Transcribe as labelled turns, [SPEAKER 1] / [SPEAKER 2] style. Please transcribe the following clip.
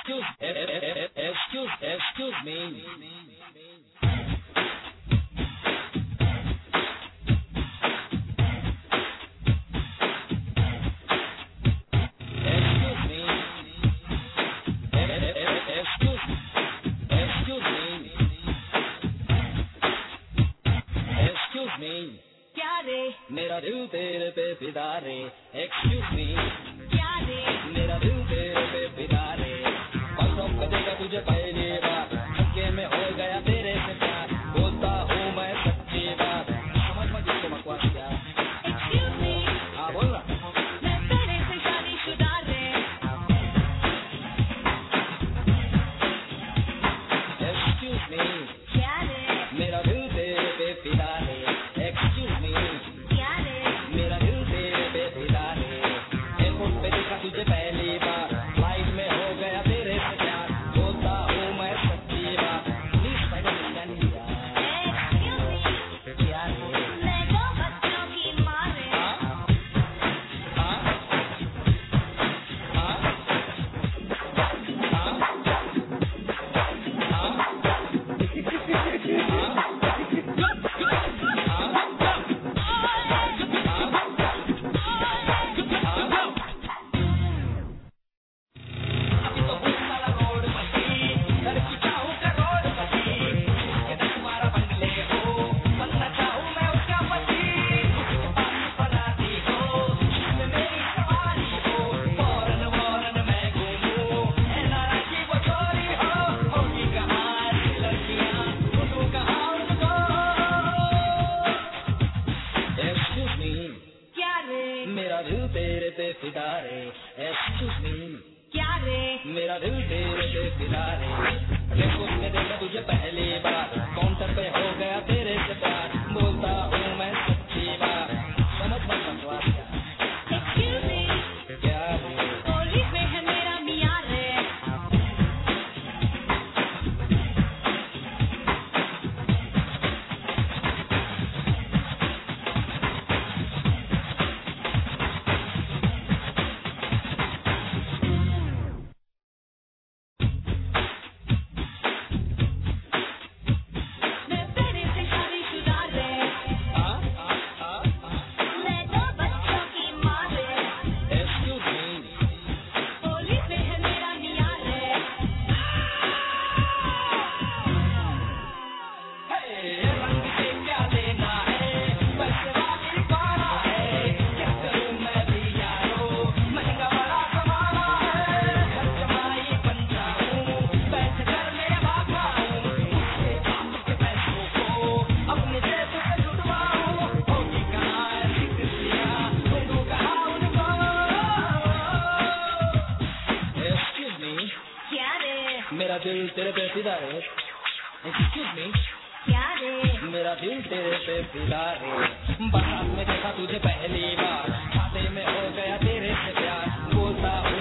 [SPEAKER 1] Excuse me.
[SPEAKER 2] क्या रे
[SPEAKER 1] मेरा दिल तेरे पे फिदा रे एक्सक्यूज मी
[SPEAKER 2] क्या रे
[SPEAKER 1] मेरा दिल तेरे पे फिदा रे परसों कदेगा तुझे पहली बार धक्के में हो गया तेरे से प्यार बोलता हूँ मैं सच्ची बात समझ मत इसको बकवास क्या
[SPEAKER 2] एक्सक्यूज मी
[SPEAKER 1] हाँ बोल ना
[SPEAKER 2] मैं तेरे से शादीशुदा रे
[SPEAKER 1] एक्सक्यूज मी
[SPEAKER 2] क्या रे
[SPEAKER 1] मेरा दिल तेरे पे फिदा रे एक्सक्यूज मी
[SPEAKER 2] क्या रे
[SPEAKER 1] मेरा दिल तेरे पे फिदा रे एयरपोर्ट पे देखा तुझे पहली बार फ्लाइट में हो गया तेरे से प्यार बोलता हूँ मैं सच्ची बात please find understanding
[SPEAKER 2] excuse me
[SPEAKER 1] क्या रे
[SPEAKER 2] मैं दो बच्चों की माँ रे
[SPEAKER 1] हाँ हाँ हाँ Excuse me,
[SPEAKER 2] क्या रे
[SPEAKER 1] मेरा दिल तेरे पे फिदा रे Excuse me,
[SPEAKER 2] क्या रे
[SPEAKER 1] मेरा दिल तेरे पे फिदा रे एयरपोर्ट में देखा तुझे पहली बार काउंटर पे हो गया तेरे से प्यार बोलता हूँ मैं सच्ची बात समझ मत बकवास क्या
[SPEAKER 2] एक्सक्यूज मी
[SPEAKER 1] क्या रे
[SPEAKER 2] पुलिस में है मेरा मियाँ रे मैं तेरे से शादीशुदा रे
[SPEAKER 1] हाँ
[SPEAKER 2] मैं दो बच्चों की माँ रे
[SPEAKER 1] Excuse me,
[SPEAKER 2] पुलिस में है मेरा मियाँ रे
[SPEAKER 1] रंग से क्या लेना है पैसे वाली पाना है क्या करूँ मैं भी यारो महंगा बड़ा कमाना है घर जमाई बन जाऊँ पैसे घर में भागा हूँ उसके बाप के पैसों को अपने जेब से लुटवाऊँ होगी कहाँ ऐसी खुशियाँ ढूंढूं कहाँ उनको Excuse me,
[SPEAKER 2] क्या रे
[SPEAKER 1] मेरा दिल तेरे पे फिदा है Excuse me,
[SPEAKER 2] क्या रे
[SPEAKER 1] मेरा दिल तेरे पे फिदा है बारात में देखा तुझे पहली बार खाते में हो गया तेरे से प्यार बोलता हूँ